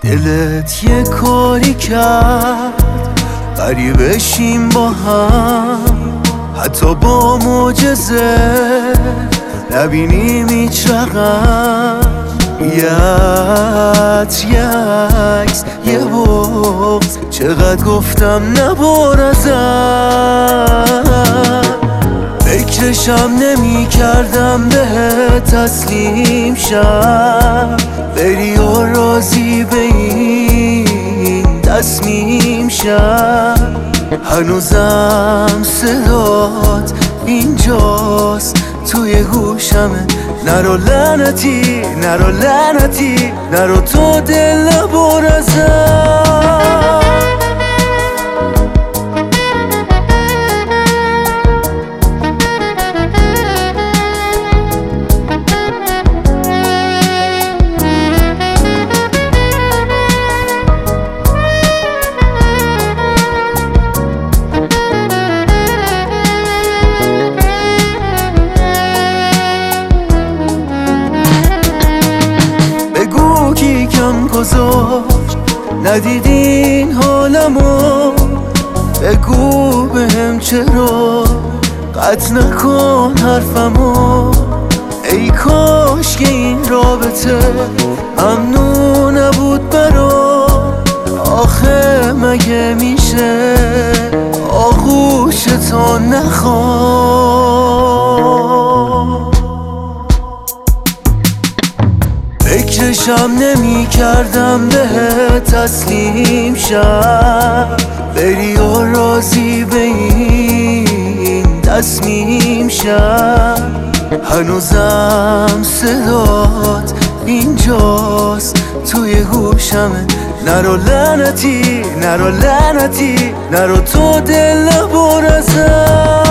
دلت یه کاری کرد غریبه شیم با هم، حتی با معجزه نبینیم هیچ رقم. یه عکس یه بغض، چقدر گفتم نبار ازم. فکرشم نمی کردم به تسلیم شم، بری و راضی به این تصمیم شم. هنوزم صدات اینجاست توی گوشمه، نرو لعنتی نرو لعنتی نرو تو دل نبر ازم. کی کم گذاشت ندیدین حالمو، بگو بهم چرا قطع نکن حرفمو. ای کاش که این رابطه ممنون نبود برا، آخه مگه میشه آغوشتو نخوام. فکرشم نمی کردم به تسلیم شم، بری و راضی به این تصمیم شم. هنوزم صدات اینجاست توی گوشمه، نرو لعنتی نرو لعنتی نرو تو دل نبر ازم.